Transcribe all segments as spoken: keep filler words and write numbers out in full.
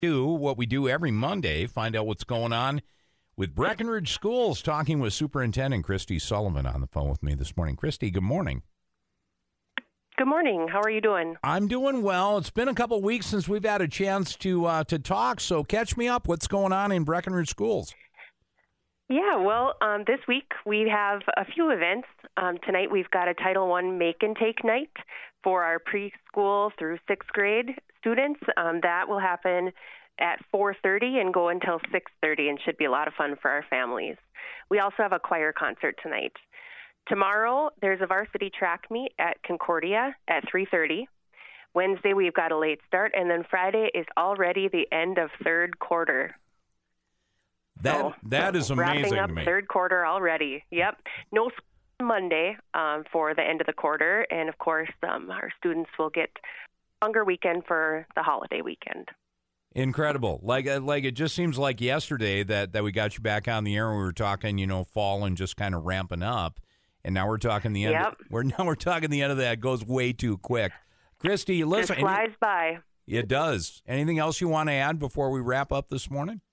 do what we do every Monday, find out what's going on with Breckenridge Schools, talking with Superintendent Christy Sullivan on the phone with me this morning. Christy, good morning. Good morning. How are you doing? I'm doing well. It's been a couple of weeks since we've had a chance to uh, to talk, so catch me up. What's going on in Breckenridge Schools? Yeah, well, um, this week we have a few events. Um, tonight we've got a Title I Make and Take night for our preschool through sixth grade students. Um, that will happen at four thirty and go until six thirty and should be a lot of fun for our families. We also have a choir concert tonight. Tomorrow there's a varsity track meet at Concordia at three thirty. Wednesday we've got a late start, and then Friday is already the end of third quarter. That so, that is amazing wrapping up to me. Third quarter already. Yep. No school Monday um, for the end of the quarter, and of course, um, our students will get a longer weekend for the holiday weekend. Incredible. Like like it just seems like yesterday that, that we got you back on the air and we were talking, you know, fall and just kind of ramping up, and now we're talking the end. Yep. Of, we're now we're talking the end of that. It goes way too quick. Christy, listen. It flies any, by. It does. Anything else you want to add before we wrap up this morning?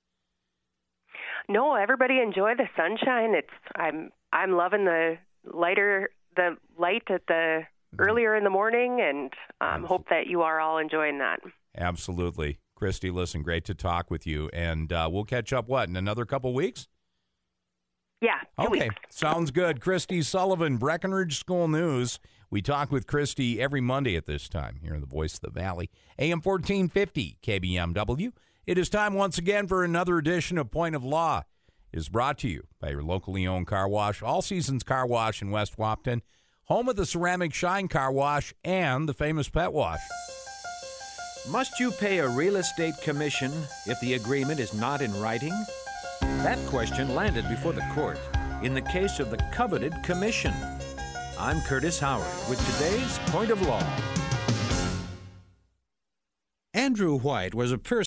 No, everybody enjoy the sunshine. It's I'm I'm loving the lighter the light at the earlier in the morning, and um, hope that you are all enjoying that. Absolutely, Christy. Listen, great to talk with you, and uh, we'll catch up. What in another couple weeks? Yeah. Two okay, weeks. Sounds good. Christy Sullivan, Breckenridge School News. We talk with Christy every Monday at this time here in the Voice of the Valley, A M fourteen fifty K B M W. It is time once again for another edition of Point of Law. It is brought to you by your locally owned car wash, All Seasons Car Wash in West Wapton, home of the Ceramic Shine Car Wash and the famous Pet Wash. Must you pay a real estate commission if the agreement is not in writing? That question landed before the court in the case of the coveted commission. I'm Curtis Howard with today's Point of Law. Andrew White was a person